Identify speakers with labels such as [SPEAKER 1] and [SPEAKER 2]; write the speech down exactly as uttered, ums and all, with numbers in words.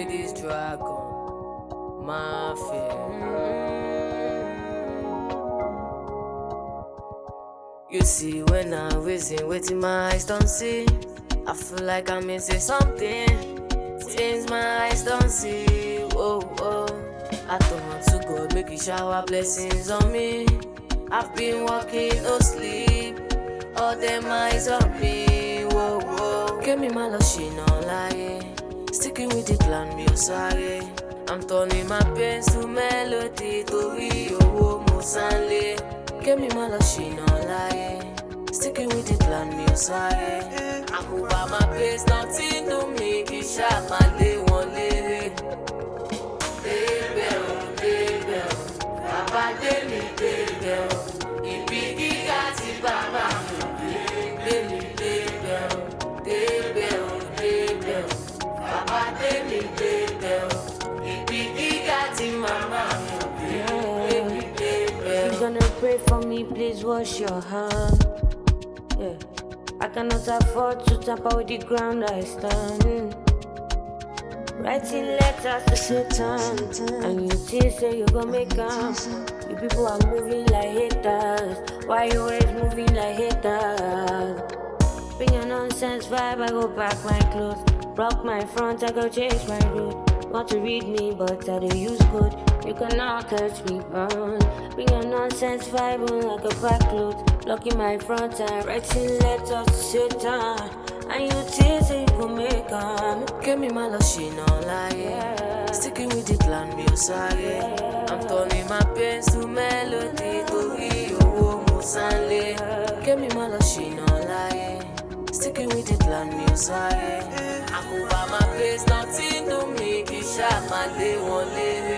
[SPEAKER 1] this dragon, mafia. You see, when I reason, waiting my eyes don't see. I feel like I'm missing something. Things my eyes don't see. Whoa, whoa. I don't want to go, make you shower blessings on me. I've been walking, no sleep. All them eyes on me. Whoa, whoa. Give me my lotion, no lie. Sticking with the plan, me sorry. I'm turning my pains to melody. To we, oh, Mosanle. Give me my lotion, no lie. Sticking with the plan, me sorry. I move out my pace, nothing to me. Kisha, my day, one lady. Baby, oh, baby, oh. Papa, baby, baby, oh. Ibigi, gati, baba, baby, baby, oh. Baby, oh, baby, oh. Papa, baby, baby, oh. Ibigi, gati, mama, baby, baby,
[SPEAKER 2] If you're gonna pray for me, please wash your hands. Yeah. I cannot afford to tamper with the ground I stand. Writing letters to Satan, and you think say you gon' make them. You people are moving like haters. Why you always moving like haters? Bring your nonsense vibe, I go back my clothes. Rock my front, I go change my route. Want to read me, but I don't use code. You cannot catch me on. Bring your nonsense vibe on like a back clothes. Blocking my front and writing letters to Satan. And you think say you gon' make them.
[SPEAKER 1] give me my lotion, no lie.
[SPEAKER 2] Yeah.
[SPEAKER 1] Sticking with the plan, me sorry. I'm turning my pains to melody. To we, oh, Mosanle. Give me my lotion, no lie. Sticking with the plan, me sorry. I move out my pace, nothing to me. Kisha, my day, one lady.